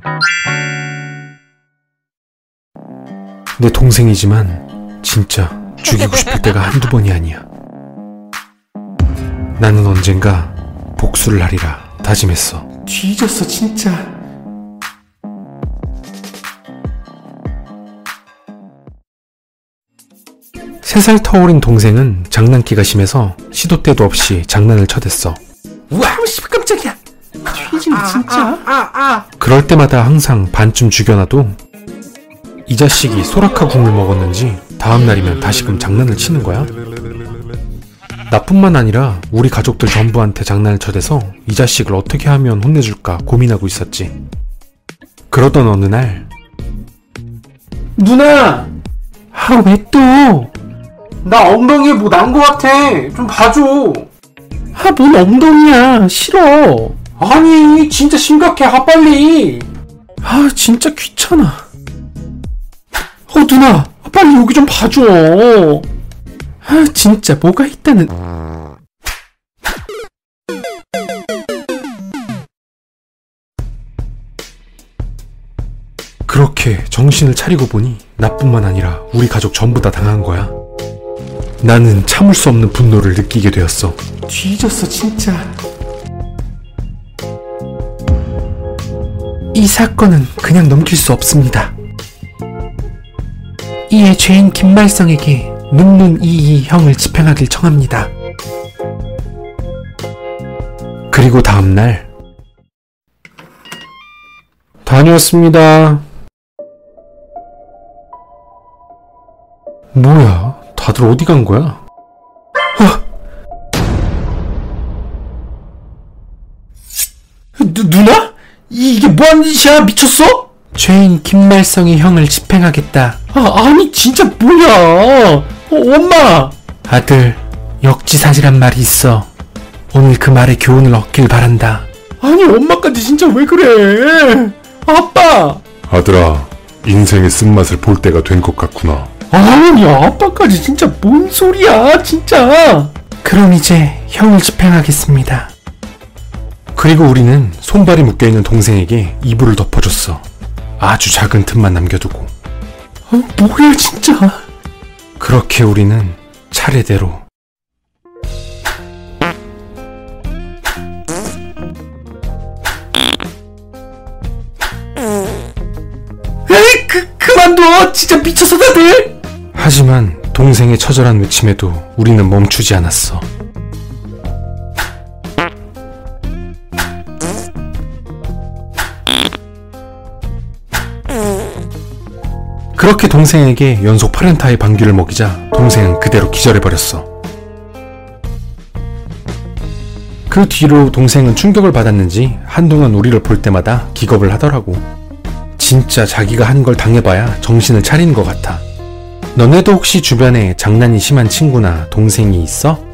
내 동생이지만 진짜 죽이고 싶을 때가 한두 번이 아니야. 나는 언젠가 복수를 하리라 다짐했어. 뒤졌어 진짜. 3살 터울인 동생은 장난기가 심해서 시도 때도 없이 장난을 쳐댔어. 우와 깜짝이야. 뒤지네 진짜. 그럴 때마다 항상 반쯤 죽여놔도 이 자식이 소라카궁을 먹었는지 다음날이면 다시금 장난을 치는 거야. 나뿐만 아니라 우리 가족들 전부한테 장난을 쳐대서 이 자식을 어떻게 하면 혼내줄까 고민하고 있었지. 그러던 어느 날, 누나! 왜 또? 나 엉덩이에 뭐 난 거 같아. 좀 봐줘. 뭔 엉덩이야. 싫어. 아니 진짜 심각해. 빨리. 진짜 귀찮아. 누나 빨리 여기 좀 봐줘. 진짜 뭐가 있다는. 그렇게 정신을 차리고 보니 나뿐만 아니라 우리 가족 전부 다 당한 거야. 나는 참을 수 없는 분노를 느끼게 되었어. 뒤졌어 진짜. 이 사건은 그냥 넘길 수 없습니다. 이에 죄인 김말성에게 눅눅이이 형을 집행하길 청합니다. 그리고 다음날, 다녀왔습니다. 뭐야, 다들 어디 간 거야? 누나? 이게 뭐하는 짓이야? 미쳤어? 죄인 김말성이 형을 집행하겠다. 아니 진짜 뭐야. 엄마. 아들, 역지사지란 말이 있어. 오늘 그 말에 교훈을 얻길 바란다. 아니 엄마까지 진짜 왜 그래. 아빠. 아들아, 인생의 쓴맛을 볼 때가 된 것 같구나. 아니 아빠까지 진짜 뭔 소리야 진짜. 그럼 이제 형을 집행하겠습니다. 그리고 우리는 손발이 묶여있는 동생에게 이불을 덮어줬어. 아주 작은 틈만 남겨두고. 뭐야 진짜. 그렇게 우리는 차례대로 그만둬 진짜 미쳤어 다들. 하지만 동생의 처절한 외침에도 우리는 멈추지 않았어. 그렇게 동생에게 연속 8연타의 방귀를 먹이자 동생은 그대로 기절해버렸어. 그 뒤로 동생은 충격을 받았는지 한동안 우리를 볼 때마다 기겁을 하더라고. 진짜 자기가 한 걸 당해봐야 정신을 차리는 것 같아. 너네도 혹시 주변에 장난이 심한 친구나 동생이 있어?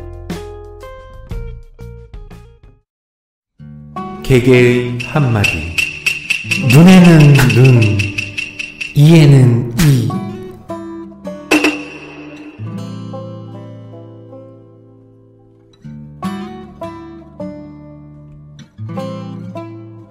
개개의 한마디. 눈에는 눈, 이에는 이.